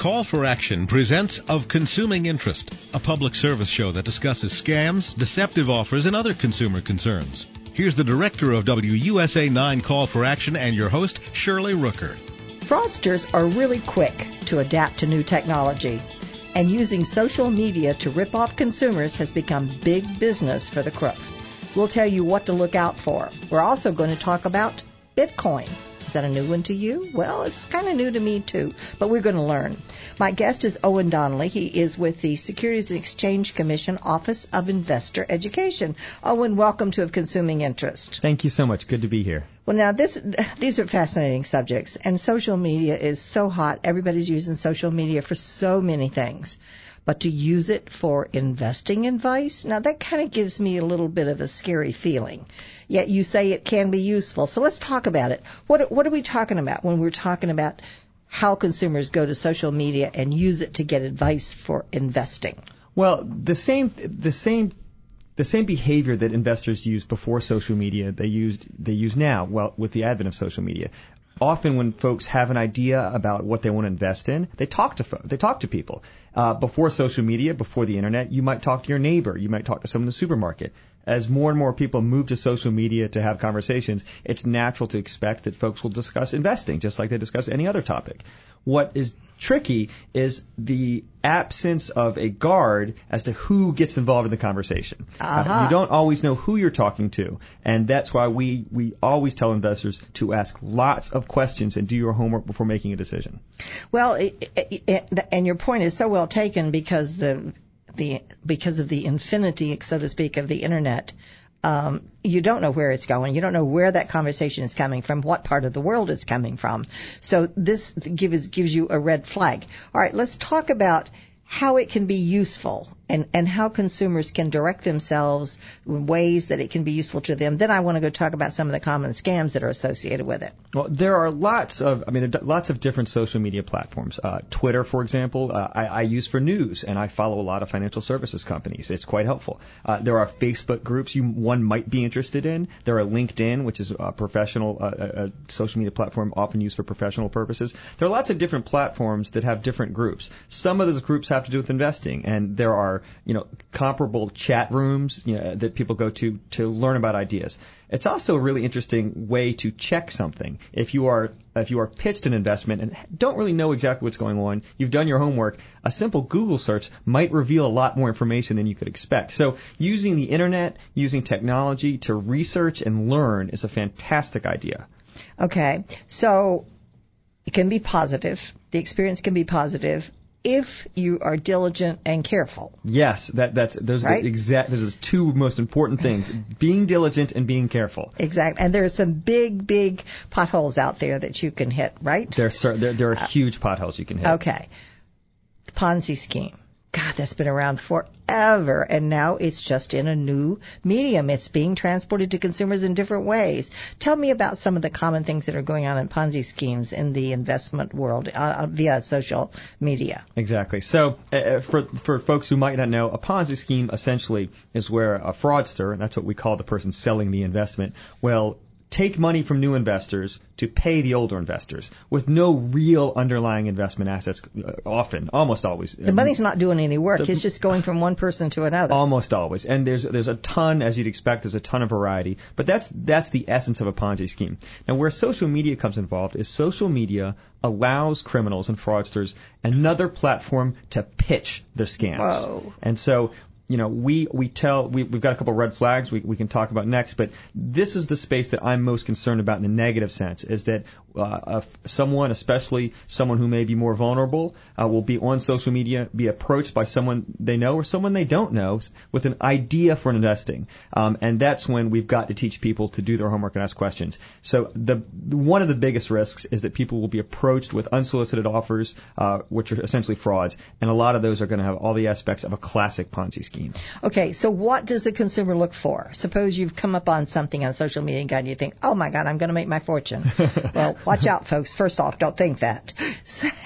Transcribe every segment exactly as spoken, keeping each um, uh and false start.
Call for Action presents Of Consuming Interest, a public service show that discusses scams, deceptive offers, and other consumer concerns. Here's the director of W U S A nine Call for Action and your host, Shirley Rooker. Fraudsters are really quick to adapt to new technology, and using social media to rip off consumers has become big business for the crooks. We'll tell you what to look out for. We're also going to talk about Bitcoin. Is that a new one to you? Well, it's kind of new to me too, but we're going to learn. My guest is Owen Donnelly. He is with the Securities and Exchange Commission Office of Investor Education. Owen, welcome to Of Consuming Interest. Thank you so much. Good to be here. Well, now, this these are fascinating subjects, and social media is so hot. Everybody's using social media for so many things. But to use it for investing advice, now that kind of gives me a little bit of a scary feeling. Yet you say it can be useful. So let's talk about it. What what are we talking about when we're talking about how consumers go to social media and use it to get advice for investing? Well, the same the same the same behavior that investors used before social media, they used they use now. Well, with the advent of social media. Often when folks have an idea about what they want to invest in, they talk to fo- they talk to people. Uh, before social media, before the internet, you might talk to your neighbor. You might talk to someone in the supermarket. As more and more people move to social media to have conversations, it's natural to expect that folks will discuss investing just like they discuss any other topic. What is tricky is the absence of a guard as to who gets involved in the conversation. Uh-huh. Uh, you don't always know who you're talking to, and that's why we, we always tell investors to ask lots of questions and do your homework before making a decision. Well, it, it, it, and your point is so well taken because the the because of the infinity, so to speak, of the internet. Um, you don't know where it's going. You don't know where that conversation is coming from, what part of the world it's coming from. So this gives gives you a red flag. All right, let's talk about how it can be useful and, and how consumers can direct themselves in ways that it can be useful to them. Then I want to go talk about some of the common scams that are associated with it. Well, there are lots of, I mean, there are lots of different social media platforms. Uh, Twitter, for example, uh, I, I use for news, and I follow a lot of financial services companies. It's quite helpful. Uh, there are Facebook groups you one might be interested in. There are LinkedIn, which is a professional, uh, a, a social media platform often used for professional purposes. There are lots of different platforms that have different groups. Some of those groups have to do with investing, and there are, you know, comparable chat rooms, you know, that people go to to learn about ideas. It's also a really interesting way to check something. If you are if you are pitched an investment and don't really know exactly what's going on, you've done your homework, a simple Google search might reveal a lot more information than you could expect. So using the internet, using technology to research and learn is a fantastic idea. Okay, so it can be positive. The experience can be positive if you are diligent and careful. Yes, that that's those right? are the exact those are the two most important things: being diligent and being careful. Exactly, and there are some big, big potholes out there that you can hit. Right? There, there, there are huge potholes you can hit. Okay, the Ponzi scheme. God, that's been around forever, and now it's just in a new medium. It's being transported to consumers in different ways. Tell me about some of the common things that are going on in Ponzi schemes in the investment world uh, via social media. Exactly. So uh, for for folks who might not know, a Ponzi scheme essentially is where a fraudster, and that's what we call the person selling the investment, will take money from new investors to pay the older investors with no real underlying investment assets, uh, often, almost always. The money's not doing any work. The, it's just going from one person to another. Almost always. And there's there's a ton, as you'd expect, there's a ton of variety. But that's that's the essence of a Ponzi scheme. Now, where social media comes involved is social media allows criminals and fraudsters another platform to pitch their scams. Whoa. And so you know, we, we tell, we, we've got a couple of red flags we, we can talk about next, but this is the space that I'm most concerned about in the negative sense, is that uh, someone, especially someone who may be more vulnerable, uh, will be on social media, be approached by someone they know or someone they don't know with an idea for investing. Um, and that's when we've got to teach people to do their homework and ask questions. So the one of the biggest risks is that people will be approached with unsolicited offers, uh, which are essentially frauds, and a lot of those are going to have all the aspects of a classic Ponzi scheme. Okay, so what does the consumer look for? Suppose you've come up on something on social media and you think, oh my God, I'm going to make my fortune. Well, watch out, folks. First off, don't think that.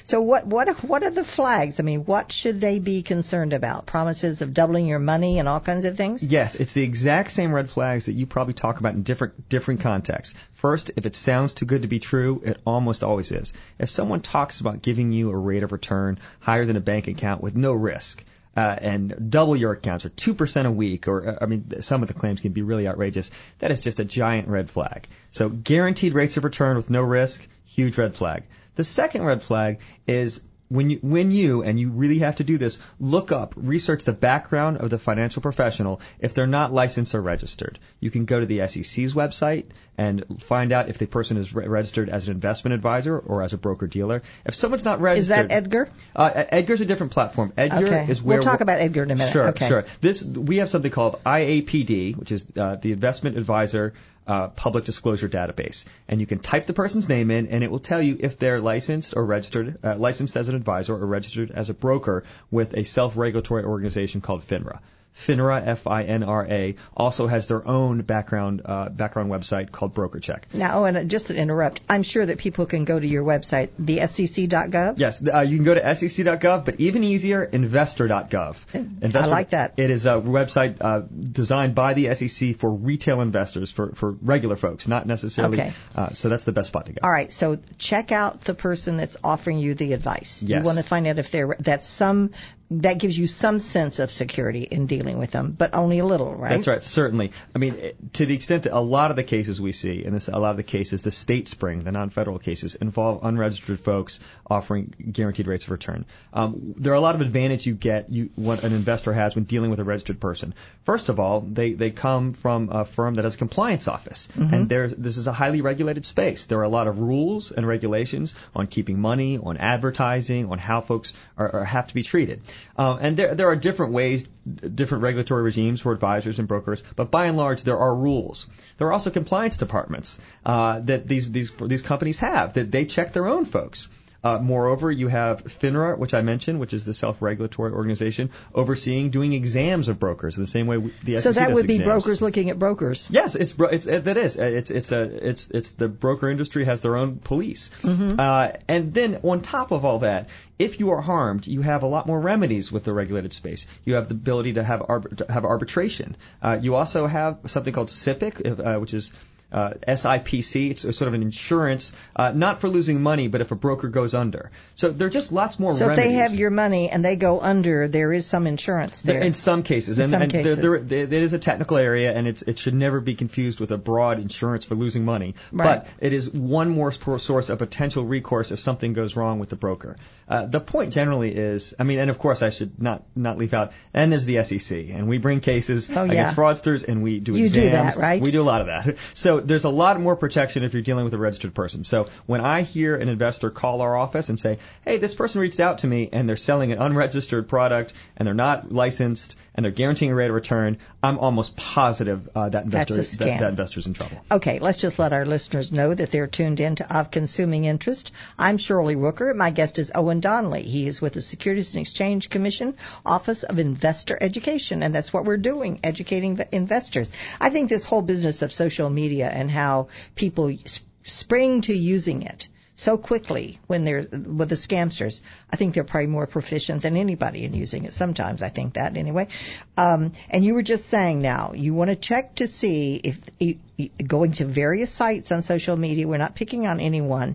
So what what what are the flags? I mean, what should they be concerned about? Promises of doubling your money and all kinds of things? Yes, it's the exact same red flags that you probably talk about in different different contexts. First, if it sounds too good to be true, it almost always is. If someone talks about giving you a rate of return higher than a bank account with no risk, Uh, and double your accounts, or two percent a week, or, uh, I mean, some of the claims can be really outrageous. That is just a giant red flag. So guaranteed rates of return with no risk, huge red flag. The second red flag is when you, when you, and you really have to do this, look up, research the background of the financial professional if they're not licensed or registered. You can go to the S E C's website and find out if the person is re- registered as an investment advisor or as a broker-dealer. If someone's not registered... Is that Edgar? Uh, Edgar's a different platform. Edgar okay. is where... We'll talk about Edgar in a minute. Sure, okay. sure. This, we have something called I A P D, which is uh, the Investment Advisor Uh, public disclosure database, and you can type the person's name in, and it will tell you if they're licensed or registered, uh, licensed as an advisor or registered as a broker with a self-regulatory organization called FINRA. FINRA, F I N R A, also has their own background uh, background website called BrokerCheck. Now, oh, and just to interrupt, I'm sure that people can go to your website, the S E C dot gov. Yes, uh, you can go to S E C dot gov, but even easier, investor dot gov. Investor, I like that. It is a website uh, designed by the S E C for retail investors, for, for regular folks, not necessarily. Okay. Uh, so that's the best spot to go. All right, so check out the person that's offering you the advice. Yes. You want to find out if they're that's some that gives you some sense of security in dealing with them, but only a little, right? That's right, certainly. I mean, to the extent that a lot of the cases we see, and this, a lot of the cases, the state spring, the non-federal cases, involve unregistered folks offering guaranteed rates of return. Um, there are a lot of advantage you get, you, what an investor has when dealing with a registered person. First of all, they, they come from a firm that has a compliance office, mm-hmm. and there's, this is a highly regulated space. There are a lot of rules and regulations on keeping money, on advertising, on how folks are, are have to be treated. Um, and there there are different ways, different regulatory regimes for advisors and brokers, but by and large there are rules. There are also compliance departments uh, that these these these companies have, that they check their own folks. Uh, moreover, you have FINRA, which I mentioned, which is the self-regulatory organization, overseeing doing exams of brokers in the same way we, the S E C So that does would be exams. brokers looking at brokers. Yes, it's it's it, that is it's it's a it's it's the broker industry has their own police, mm-hmm. uh, and then on top of all that, if you are harmed, you have a lot more remedies with the regulated space. You have the ability to have arb- to have arbitration. Uh, you also have something called S I P C, uh, which is Uh, S I P C. It's, it's sort of an insurance, uh, not for losing money, but if a broker goes under. So there are just lots more so remedies. So if they have your money and they go under, there is some insurance there. In some cases. In and, some and cases. There, there, there is a technical area, and it's, it should never be confused with a broad insurance for losing money. Right. But it is one more source of potential recourse if something goes wrong with the broker. Uh, the point generally is, I mean, and of course I should not, not leave out, and there's the S E C, and we bring cases oh, yeah. against fraudsters, and we do you exams. You do that, right? We do a lot of that. So there's a lot more protection if you're dealing with a registered person. So when I hear an investor call our office and say, hey, this person reached out to me and they're selling an unregistered product and they're not licensed and they're guaranteeing a rate of return, I'm almost positive uh, that investor That's a scam. That, that investor's in trouble. Okay, let's just let our listeners know that they're tuned in to Of Consuming Interest. I'm Shirley Rooker. My guest is Owen Donnelly. He is with the Securities and Exchange Commission Office of Investor Education, and that's what we're doing, educating investors. I think this whole business of social media and how people spring to using it so quickly when they're with the scamsters, I think they're probably more proficient than anybody in using it. Sometimes I think that anyway. Um, and you were just saying now, you want to check to see if you, going to various sites on social media, we're not picking on anyone,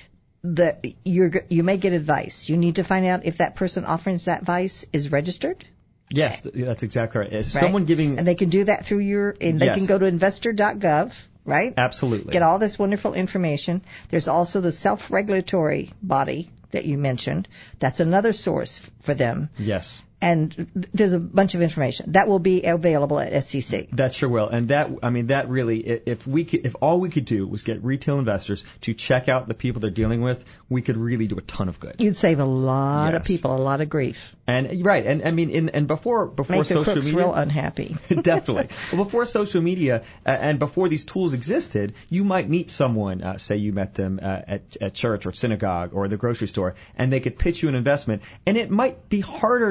the, you're, you may get advice. You need to find out if that person offering that advice is registered. Yes, that's exactly right. Is right. Someone giving, and they can do that through your, and they yes. can go to investor dot gov. Right? Absolutely. Get all this wonderful information. There's also the self-regulatory body that you mentioned. That's another source for them. Yes. And there's a bunch of information that will be available at S E C. That sure will. And that, I mean, that really, if we could, if all we could do was get retail investors to check out the people they're dealing with, we could really do a ton of good. You'd save a lot yes. of people a lot of grief. And right, and I mean, in, and before before Make social the crooks media, real unhappy. Definitely. Well, before social media uh, and before these tools existed, you might meet someone. Uh, say you met them uh, at at church or synagogue or the grocery store, and they could pitch you an investment, and it might be harder to figure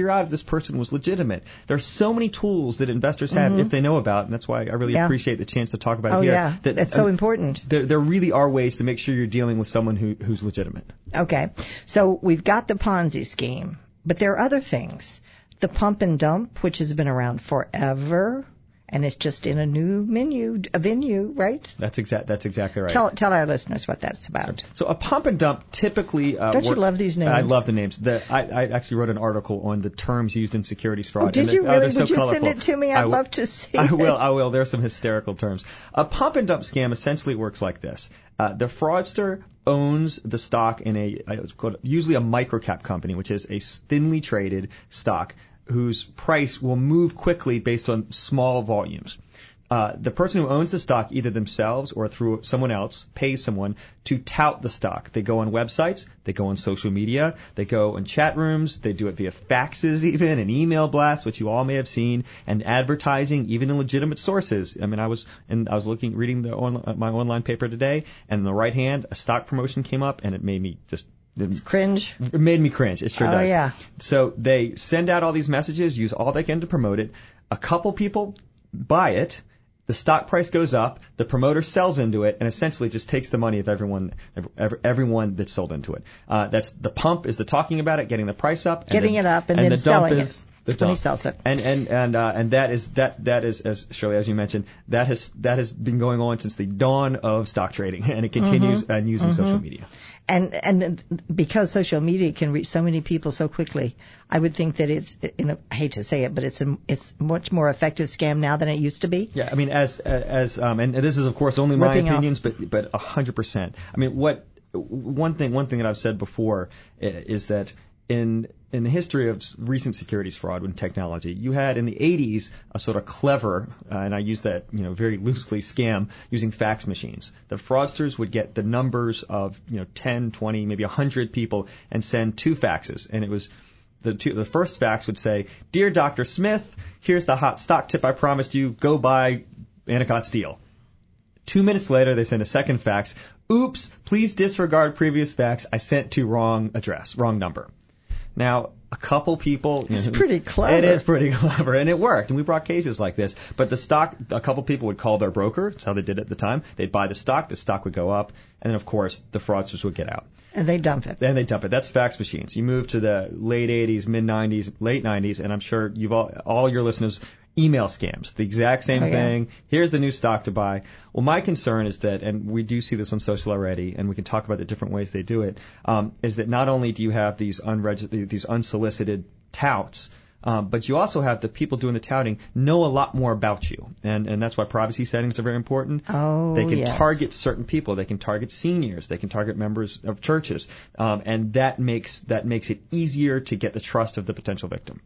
figure out if this person was legitimate. There's so many tools that investors have mm-hmm. if they know about, and that's why I really yeah. appreciate the chance to talk about oh, it here. Yeah. That, that's so um, important. There, there really are ways to make sure you're dealing with someone who, who's legitimate. Okay. So we've got the Ponzi scheme, but there are other things. The pump and dump, which has been around forever. And it's just in a new menu, a venue, right? That's exact. That's exactly right. Tell tell our listeners what that's about. Sure. So a pump and dump typically. Uh, Don't work, you love these names? I love the names. The, I, I actually wrote an article on the terms used in securities fraud. Oh, did and you the, really? Oh, Would so you colorful. send it to me? I'd I love to see. I it. will. I will. There are some hysterical terms. A pump and dump scam essentially works like this: uh, the fraudster owns the stock in a it's called usually a microcap company, which is a thinly traded stock whose price will move quickly based on small volumes. Uh, the person who owns the stock, either themselves or through someone else, pays someone to tout the stock. They go on websites, they go on social media, they go in chat rooms, they do it via faxes even, and email blasts, which you all may have seen, and advertising, even in legitimate sources. I mean, I was and I was looking, reading the on, my online paper today, and in the right hand, a stock promotion came up, and it made me just It's cringe. It made me cringe. It sure oh, does. Oh, yeah. So they send out all these messages, use all they can to promote it. A couple people buy it. The stock price goes up. The promoter sells into it, and essentially just takes the money of everyone, every, everyone that's sold into it. Uh, that's the pump is the talking about it, getting the price up, getting and it up, and, and then the selling dump is it. The when dump. he sells it. And and and uh, and that is that that is as Shirley, as you mentioned, that has that has been going on since the dawn of stock trading, and it continues mm-hmm. and using mm-hmm. social media. And and because social media can reach so many people so quickly, I would think that it's, you know, I hate to say it, but it's a it's much more effective scam now than it used to be. Yeah, I mean, as as um, and this is of course only my Ripping opinions, off. but but a hundred percent. I mean, what one thing one thing that I've said before is that in in the history of recent securities fraud and technology, you had in the eighties a sort of clever, uh, and I use that, you know, very loosely, scam using fax machines. The fraudsters would get the numbers of, you know, ten, twenty, maybe one hundred people and send two faxes. And it was the two, the first fax would say, "Dear Doctor Smith, here's the hot stock tip I promised you. Go buy Anacott Steel." Two minutes later, they send a second fax. "Oops, please disregard previous fax. I sent to wrong address, wrong number." Now, a couple people... It's you know, pretty clever. It is pretty clever, and it worked, and we brought cases like this. But the stock, a couple people would call their broker. That's how they did it at the time. They'd buy the stock, the stock would go up, and then, of course, the fraudsters would get out. And they dump it. Then they dump it. That's fax machines. You move to the late eighties, mid nineties, late nineties, and I'm sure you've all, all your listeners... Email scams, the exact same oh, yeah. thing. Here's the new stock to buy. Well, my concern is that, and we do see this on social already, and we can talk about the different ways they do it, um, is that not only do you have these unregistered, these unsolicited touts, um, but you also have the people doing the touting know a lot more about you, and and that's why privacy settings are very important. Oh, they can yes. target certain people. They can target seniors. They can target members of churches, um, and that makes that makes it easier to get the trust of the potential victim.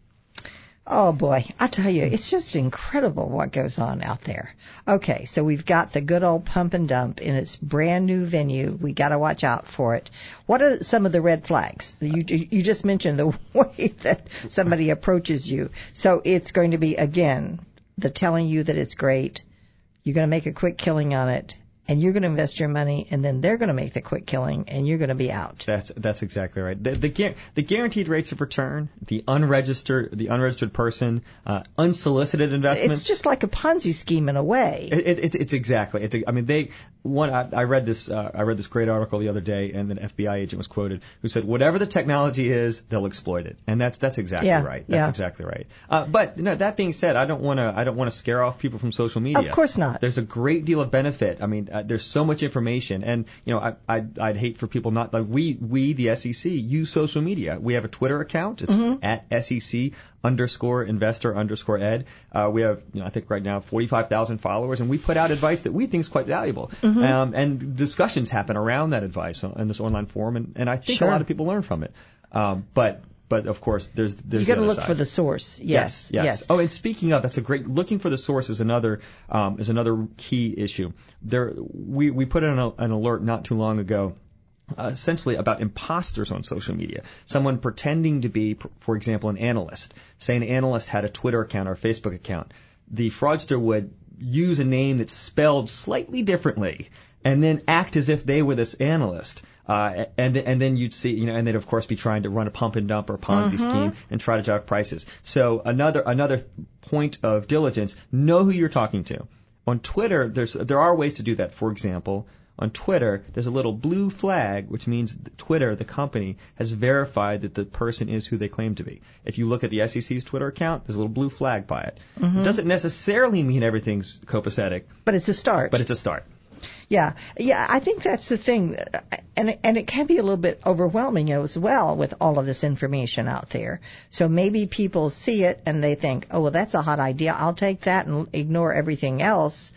Oh, boy. I tell you, it's just incredible what goes on out there. Okay, so we've got the good old pump and dump in its brand new venue. We got to watch out for it. What are some of the red flags? You, you just mentioned the way that somebody approaches you. So it's going to be, again, the telling you that it's great. You're going to make a quick killing on it. And you're going to invest your money, and then they're going to make the quick killing, and you're going to be out. That's that's exactly right. The the, the guaranteed rates of return, the unregistered the unregistered person, uh, unsolicited investments. It's just like a Ponzi scheme in a way. It, it, it's it's exactly. It's a, I mean they one I, I read this uh, I read this great article the other day, and an F B I agent was quoted who said, "Whatever the technology is, they'll exploit it," and that's that's exactly yeah, right. That's yeah. exactly right. Uh, but you know, that being said, I don't want to I don't want to scare off people from social media. Of course not. There's a great deal of benefit. I mean. Uh, There's so much information, and you know, I, I'd, I'd hate for people not like we we the S E C use social media. We have a Twitter account. It's mm-hmm. at S E C underscore investor underscore ed. Uh, we have, you know, I think right now forty-five thousand followers, and we put out advice that we think is quite valuable. Mm-hmm. Um, and discussions happen around that advice in this online forum, and, and I think sure. a lot of people learn from it. Um, but. But of course, there's there's you got to the look side. for the source. Yes, Yes, yes, yes. Oh, and speaking of, that's a great. Looking for the source is another um, is another key issue. There, we we put in an, an alert not too long ago. Uh, essentially about imposters on social media. Someone pretending to be, for example, an analyst. Say an analyst had a Twitter account or a Facebook account. The fraudster would use a name that's spelled slightly differently and then act as if they were this analyst. Uh, and and then you'd see, you know, and they'd of course be trying to run a pump and dump or Ponzi Mm-hmm. scheme and try to drive prices. So another another point of diligence: know who you're talking to. On Twitter, there's there are ways to do that. For example, on Twitter, there's a little blue flag, which means that Twitter, the company, has verified that the person is who they claim to be. If you look at the S E C's Twitter account, there's a little blue flag by it. Mm-hmm. It doesn't necessarily mean everything's copacetic, But it's a start. but it's a start. Yeah, yeah, I think that's the thing, and and it can be a little bit overwhelming as well with all of this information out there. So maybe people see it and they think, oh, well, that's a hot idea. I'll take that and ignore everything else,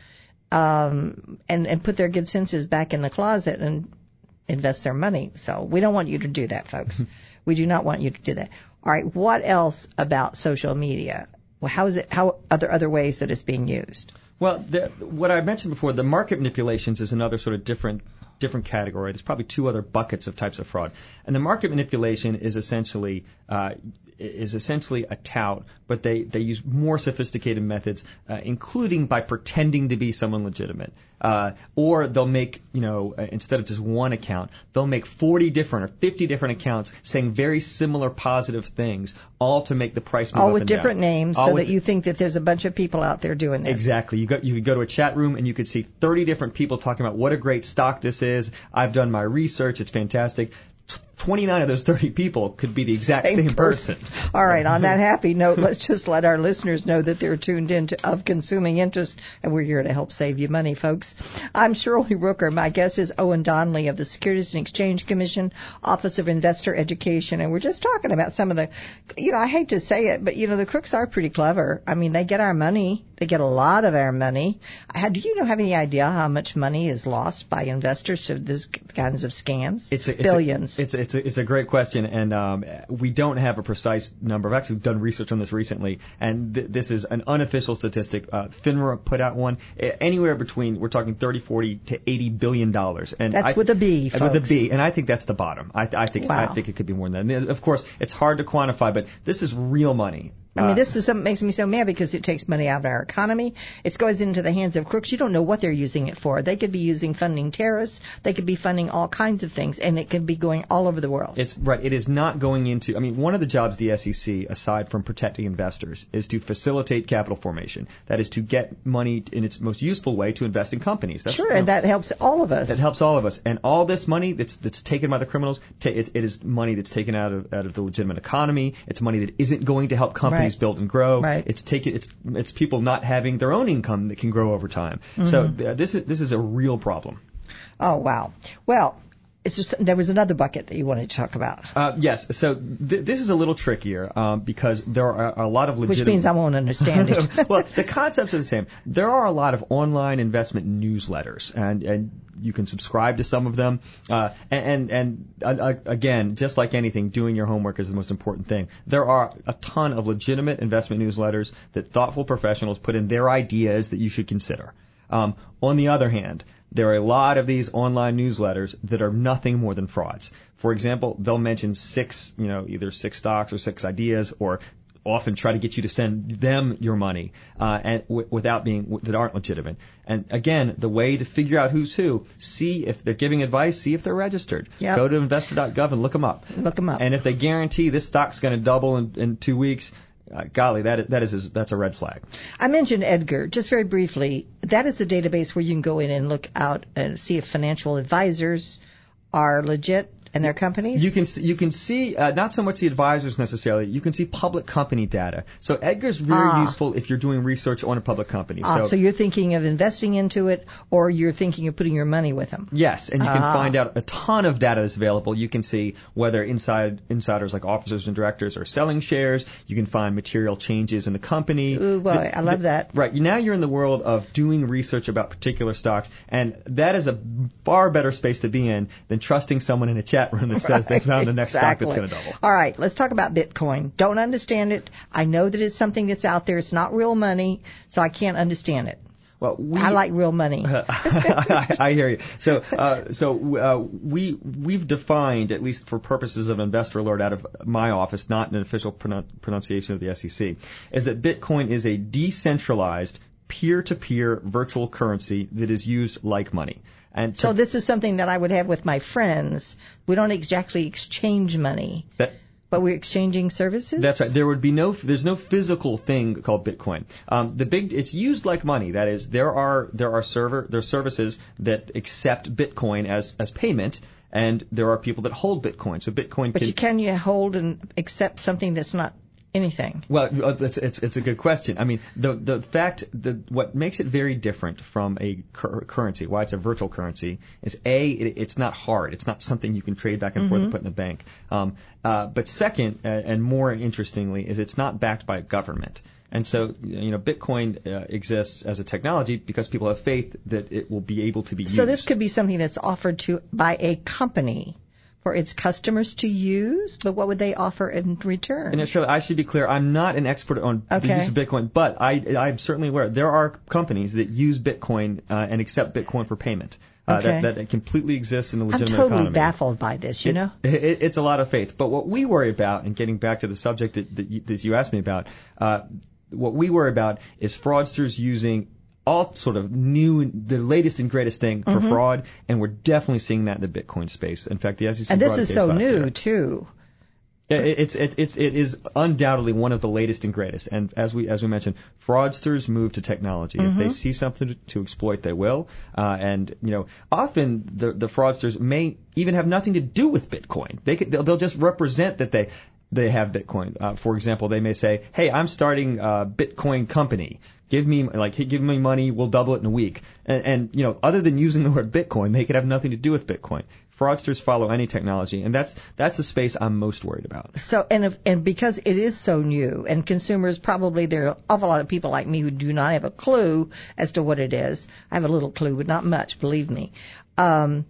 um, and and put their good senses back in the closet and invest their money. So we don't want you to do that, folks. We do not want you to do that. All right, what else about social media? Well, how is it? How are there other ways that it's being used? Well, the, what I mentioned before, the market manipulations is another sort of different different category. There's probably two other buckets of types of fraud, and the market manipulation is essentially uh, is essentially a tout, but they, they use more sophisticated methods, uh, including by pretending to be someone legitimate. Uh, or they'll make, you know, uh, instead of just one account, they'll make forty different or fifty different accounts saying very similar positive things, all to make the price move All up with and different down. names, All so with that you think that there's a bunch of people out there doing this. Exactly. You go, you could go to a chat room and you could see thirty different people talking about what a great stock this is. I've done my research. It's fantastic. twenty-nine of those thirty people could be the exact same, Same person. person. All right. On that happy note, let's just let our listeners know that they're tuned in to Of Consuming Interest, and we're here to help save you money, folks. I'm Shirley Rooker. My guest is Owen Donnelly of the Securities and Exchange Commission, Office of Investor Education, and we're just talking about some of the, you know, I hate to say it, but, you know, the crooks are pretty clever. I mean, they get our money. They get a lot of our money. How, do you know, have any idea how much money is lost by investors to these kinds of scams? It's a, it's Billions. A, it's a, it's a, it's a great question, and um, we don't have a precise number. I've actually done research on this recently, and th- this is an unofficial statistic. Uh, FINRA put out one. Anywhere between, we're talking thirty, forty to eighty billion dollars. And That's I, with a B, folks. With a B, and I think that's the bottom. I, I think Wow. I think it could be more than that. And of course, it's hard to quantify, but this is real money. I mean, Uh, this is something that makes me so mad because it takes money out of our economy. It goes into the hands of crooks. You don't know what they're using it for. They could be using funding terrorists. They could be funding all kinds of things, and it could be going all over the world. It's right. It is not going into. I mean, one of the jobs of the S E C, aside from protecting investors, is to facilitate capital formation. That is to get money in its most useful way to invest in companies. That's, Sure, you know, and that helps all of us. That helps all of us. And all this money that's that's taken by the criminals, ta- it, it is money that's taken out of out of the legitimate economy. It's money that isn't going to help companies Right. build and grow. Right. It's taken. It's it's people not having their own income that can grow over time. Mm-hmm. So th- this is this is a real problem. Oh, wow. Well, it's just, there was another bucket that you wanted to talk about, Uh, yes. So th- this is a little trickier um, because there are a lot of legitimate. which means I won't understand it. Well, the concepts are the same. There are a lot of online investment newsletters, and, and you can subscribe to some of them. Uh, and and, and uh, again, just like anything, doing your homework is the most important thing. There are a ton of legitimate investment newsletters that thoughtful professionals put in their ideas that you should consider. Um, on the other hand, there are a lot of these online newsletters that are nothing more than frauds. For example, they'll mention six, you know, either six stocks or six ideas, or often try to get you to send them your money, uh, and w- without being w- that aren't legitimate. And again, the way to figure out who's who, see if they're giving advice, see if they're registered. Yep. Go to investor dot gov and look them up. Look 'em up. And if they guarantee this stock's going to double in, in two weeks, uh, golly, that that is that's a red flag. I mentioned Edgar, just very briefly. That is a database where you can go in and look out and see if financial advisors are legit and their companies. You can see, you can see uh, not so much the advisors necessarily. You can see public company data. So Edgar's very Ah. useful if you're doing research on a public company. Ah, so, so you're thinking of investing into it, or you're thinking of putting your money with them. yes, and you can Ah. find out a ton of data that's available. You can see whether inside insiders like officers and directors are selling shares. You can find material changes in the company. Ooh, boy, The- I love the- that. Right. Now you're in the world of doing research about particular stocks, and that is a far better space to be in than trusting someone in a chat room that says they found the next stock that's Exactly. going to double. All right, let's talk about Bitcoin. Don't understand it. I know that it's something that's out there. It's not real money, so I can't understand it. Well, we, I like real money. I, I hear you. So, uh, so uh, we we've defined, at least for purposes of Investor Alert, out of my office, not an official pronun- pronunciation of the S E C, is that Bitcoin is a decentralized peer-to-peer virtual currency that is used like money. And so this is something that I would have with my friends. We don't exactly exchange money. That, But we're exchanging services? That's right. There would be no, there's no physical thing called Bitcoin. Um, the big, it's used like money. That is, there are, there are server, there are services that accept Bitcoin as, as payment, and there are people that hold Bitcoin. So Bitcoin But can. you, can you hold and accept something that's not anything? Well, it's, it's, it's a good question. I mean, the, the fact that what makes it very different from a cur- currency, why it's a virtual currency, is A, it, it's not hard. It's not something you can trade back and mm-hmm. forth and put in a bank. Um, uh, but second, uh, and more interestingly, is it's not backed by a government. And so, you know, Bitcoin uh, exists as a technology because people have faith that it will be able to be used. So this could be something that's offered to by a company for its customers to use, but what would they offer in return? And Shirley, I should be clear, I'm not an expert on okay. the use of Bitcoin, but I, I'm certainly aware there are companies that use Bitcoin uh, and accept Bitcoin for payment. Uh, okay. that, that completely exists in the legitimate economy. I'm totally economy. baffled by this, you it, know? It, it, it's a lot of faith. But what we worry about, and getting back to the subject that, that, you, that you asked me about, uh, what we worry about is fraudsters using all sort of new, the latest and greatest thing for mm-hmm. fraud, and we're definitely seeing that in the Bitcoin space. In fact, the S E C and this brought a is case so last new year. too. It, it's it's it's it is undoubtedly one of the latest and greatest. And as we as we mentioned, fraudsters move to technology. Mm-hmm. If they see something to, to exploit, they will. Uh, and you know, often the the fraudsters may even have nothing to do with Bitcoin. They could, they'll, they'll just represent that they. They have Bitcoin. Uh, for example, they may say, "Hey, I'm starting a Bitcoin company. Give me like, give me money. We'll double it in a week." And, and you know, other than using the word Bitcoin, they could have nothing to do with Bitcoin. Fraudsters follow any technology, and that's that's the space I'm most worried about. So, and if, and because it is so new, and consumers probably there are an awful lot of people like me who do not have a clue as to what it is. I have a little clue, but not much. Believe me. Um,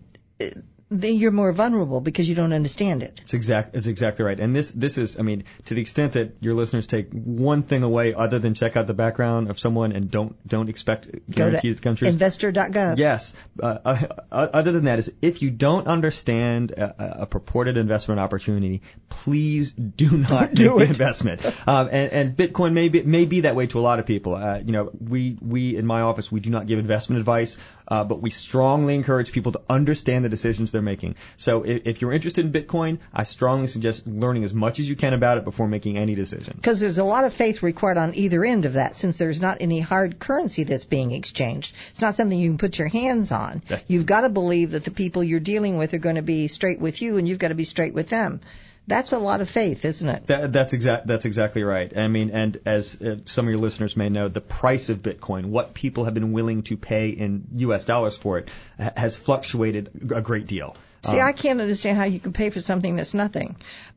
then you're more vulnerable because you don't understand it. It's exact. It's exactly right. And this, this is, I mean, to the extent that your listeners take one thing away other than check out the background of someone and don't don't expect guaranteed Go countries. investor dot gov. Yes. Uh, uh, other than that, is if you don't understand a, a purported investment opportunity, please do not do make it. an investment. Um, and, and Bitcoin may be may be that way to a lot of people. Uh, you know, we we in my office we do not give investment advice, uh, but we strongly encourage people to understand the decisions they're making. So if, if you're interested in Bitcoin, I strongly suggest learning as much as you can about it before making any decision. Because there's a lot of faith required on either end of that, since there's not any hard currency that's being exchanged. It's not something you can put your hands on. Yeah. You've got to believe that the people you're dealing with are going to be straight with you, and you've got to be straight with them. That's a lot of faith, isn't it? That, that's exact. That's exactly right. I mean, and as uh, some of your listeners may know, the price of Bitcoin, what people have been willing to pay in U S dollars for it, ha- has fluctuated a great deal. See, um, I can't understand how you can pay for something that's nothing.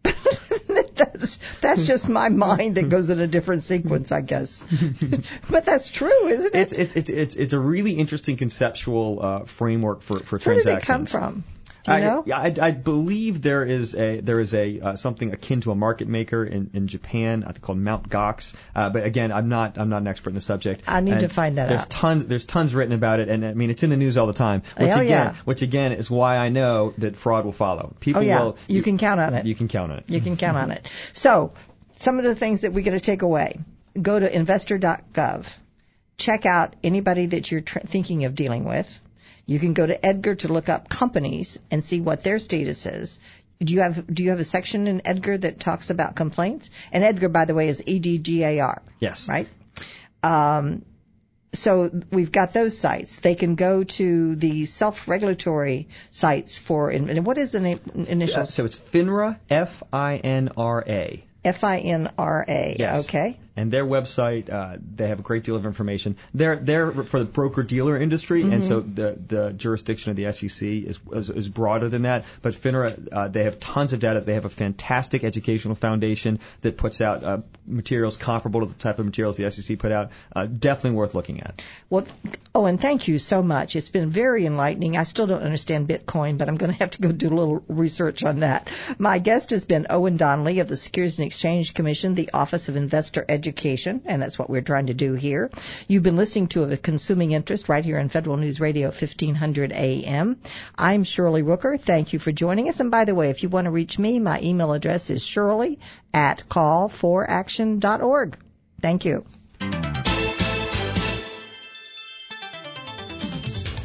that's that's just my mind that goes in a different sequence, I guess. But that's true, isn't it? It's it's it's it's, it's a really interesting conceptual uh, framework for for Where transactions. Where did it come from? Do you know? I, I, I believe there is a there is a uh, something akin to a market maker in, in Japan, I think called Mount Gox. Uh, but again, I'm not I'm not an expert in the subject. I need and to find that there's out. Tons there's tons written about it, and I mean it's in the news all the time. Which oh, again, yeah. which again is why I know that fraud will follow. People oh yeah, will. You, you can count on it. You can count on it. You can count on it. So some of the things that we got to take away: go to investor dot gov, check out anybody that you're tr- thinking of dealing with. You can go to Edgar to look up companies and see what their status is. Do you have do you have a section in Edgar that talks about complaints? And Edgar, by the way, is E D G A R. Yes. Right? Um, so we've got those sites. They can go to the self-regulatory sites for, and what is the name, initial? Uh, so it's FINRA, F I N R A. F I N R A. Yes. Okay. And their website, uh, they have a great deal of information. They're they're for the broker-dealer industry, mm-hmm. and so the the jurisdiction of the S E C is is, is broader than that. But FINRA, uh, they have tons of data. They have a fantastic educational foundation that puts out uh, materials comparable to the type of materials the S E C put out. Uh, definitely worth looking at. Well, oh, and thank you so much. It's been very enlightening. I still don't understand Bitcoin, but I'm going to have to go do a little research on that. My guest has been Owen Donnelly of the Securities and Exchange Commission, the Office of Investor Education. Education, and that's what we're trying to do here. You've been listening to A Consuming Interest right here on Federal News Radio fifteen hundred A M. I'm Shirley Rooker. Thank you for joining us. And by the way, if you want to reach me, my email address is shirley at call for action dot org. Thank you.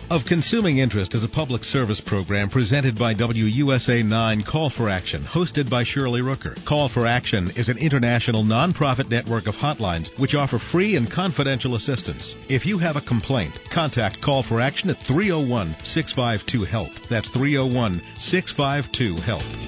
of Consuming Interest is a public service program presented by W U S A nine Call for Action, hosted by Shirley Rooker. Call for Action is an international nonprofit network of hotlines which offer free and confidential assistance. If you have a complaint, contact Call for Action at three oh one, six five two, HELP. That's three oh one, six five two, HELP.